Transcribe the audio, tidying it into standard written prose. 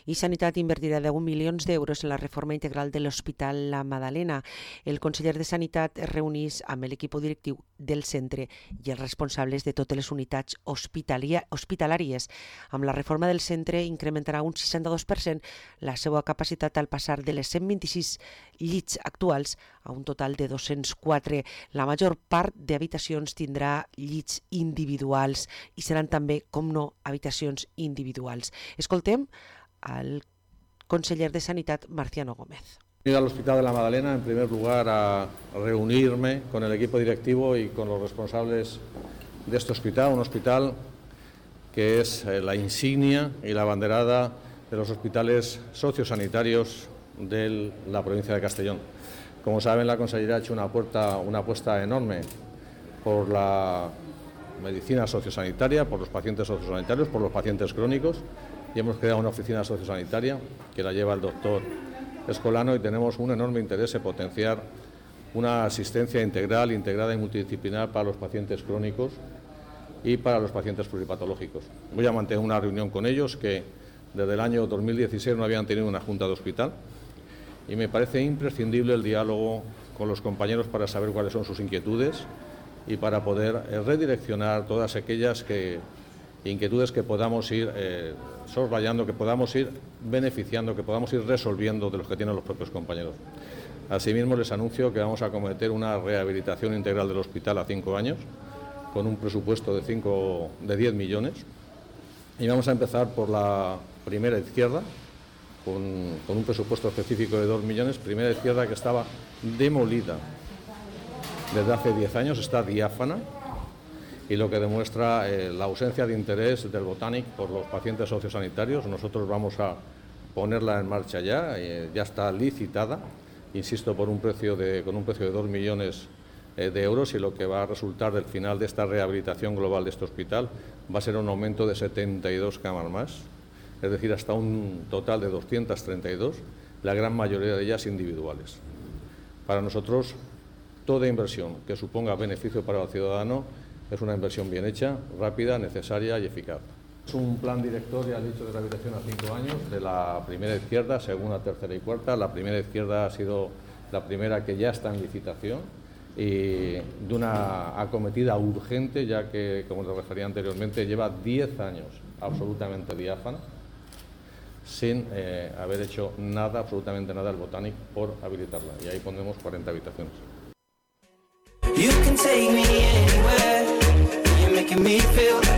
i Sanitat invertirà 10 milions d'euros en la reforma integral de l'Hospital La Madalena. El conseller de Sanitat es reunís amb l'equip directiu del centre i els responsables de totes les unitats hospitalàries. Amb la reforma del centre incrementarà un 62% la seva capacitat al passar de les 126 llits actuals a un total de 204. La major part d'habitacions tindrà llits individuals i seran també, com no, habitacions individuals. Escoltem al conseller de Sanitat, Marciano Gómez. Ir al Hospital de la Madalena, en primer lugar, a reunirme con el equipo directivo y con los responsables de este hospital, un hospital que es la insignia y la abanderada de los hospitales sociosanitarios de la provincia de Castellón. Como saben, la Consellería ha hecho una apuesta enorme por la medicina sociosanitaria, por los pacientes sociosanitarios, por los pacientes crónicos, y hemos creado una oficina sociosanitaria que la lleva el doctor Escolano, y tenemos un enorme interés en potenciar una asistencia integral, integrada y multidisciplinar para los pacientes crónicos y para los pacientes pluripatológicos. Voy a mantener una reunión con ellos que desde el año 2016 no habían tenido una junta de hospital, y me parece imprescindible el diálogo con los compañeros para saber cuáles son sus inquietudes y para poder redireccionar todas aquellas inquietudes que podamos ir soslayando, que podamos ir beneficiando, que podamos ir resolviendo de los que tienen los propios compañeros. Asimismo, les anuncio que vamos a acometer una rehabilitación integral del hospital a 5 años, con un presupuesto de 10 millones, y vamos a empezar por la primera izquierda, con un presupuesto específico de 2 millones, primera izquierda que estaba demolida desde hace 10 años, está diáfana, y lo que demuestra la ausencia de interés del Botanic por los pacientes sociosanitarios. Nosotros vamos a ponerla en marcha ya está licitada, insisto, con un precio de 2 millones de euros, y lo que va a resultar del final de esta rehabilitación global de este hospital va a ser un aumento de 72 camas más, es decir, hasta un total de 232, la gran mayoría de ellas individuales. Para nosotros, toda inversión que suponga beneficio para el ciudadano es una inversión bien hecha, rápida, necesaria y eficaz. Es un plan director, ya he dicho, de rehabilitación a 5 años, de la primera izquierda, segunda, tercera y cuarta. La primera izquierda ha sido la primera que ya está en licitación, y de una acometida urgente, ya que, como les refería anteriormente, lleva 10 años absolutamente diáfana, sin haber hecho nada, absolutamente nada, el Botanic por habilitarla, y ahí pondremos 40 habitaciones. You can take me anywhere, you're making me feel